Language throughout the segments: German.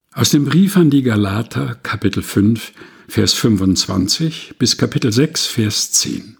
Aus dem Brief an die Galater, Kapitel 5, Vers 25 bis Kapitel 6, Vers 10.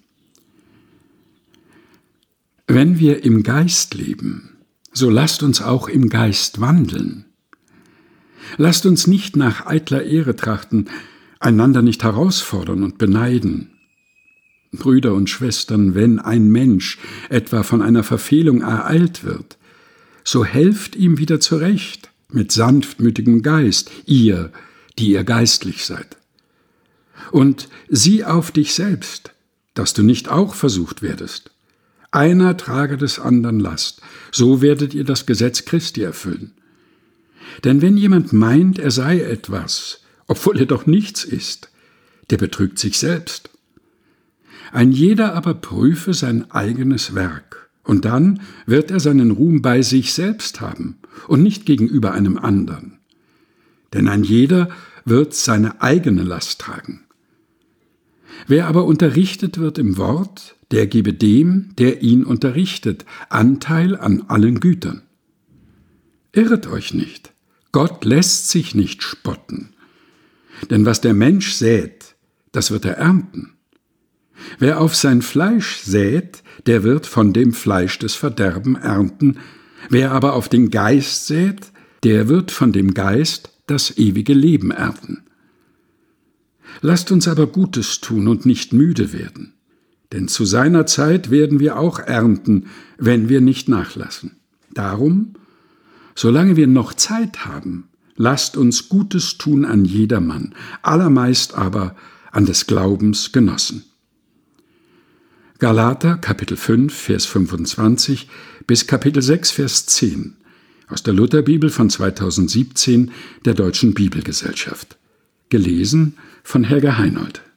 Wenn wir im Geist leben, so lasst uns auch im Geist wandeln. Lasst uns nicht nach eitler Ehre trachten, einander nicht herausfordern und beneiden. Brüder und Schwestern, wenn ein Mensch etwa von einer Verfehlung ereilt wird, so helft ihm wieder zurecht, mit sanftmütigem Geist, ihr, die ihr geistlich seid. Und sieh auf dich selbst, dass du nicht auch versucht werdest. Einer trage des anderen Last, so werdet ihr das Gesetz Christi erfüllen. Denn wenn jemand meint, er sei etwas, obwohl er doch nichts ist, der betrügt sich selbst. Ein jeder aber prüfe sein eigenes Werk, und dann wird er seinen Ruhm bei sich selbst haben und nicht gegenüber einem anderen. Denn ein jeder wird seine eigene Last tragen. Wer aber unterrichtet wird im Wort, der gebe dem, der ihn unterrichtet, Anteil an allen Gütern. Irret euch nicht, Gott lässt sich nicht spotten. Denn was der Mensch sät, das wird er ernten. Wer auf sein Fleisch sät, der wird von dem Fleisch des Verderben ernten. Wer aber auf den Geist sät, der wird von dem Geist das ewige Leben ernten. Lasst uns aber Gutes tun und nicht müde werden, denn zu seiner Zeit werden wir auch ernten, wenn wir nicht nachlassen. Darum, solange wir noch Zeit haben, lasst uns Gutes tun an jedermann, allermeist aber an des Glaubens Genossen. Galater, Kapitel 5, Vers 25 bis Kapitel 6, Vers 10 aus der Lutherbibel von 2017 der Deutschen Bibelgesellschaft. Gelesen von Helga Heinold.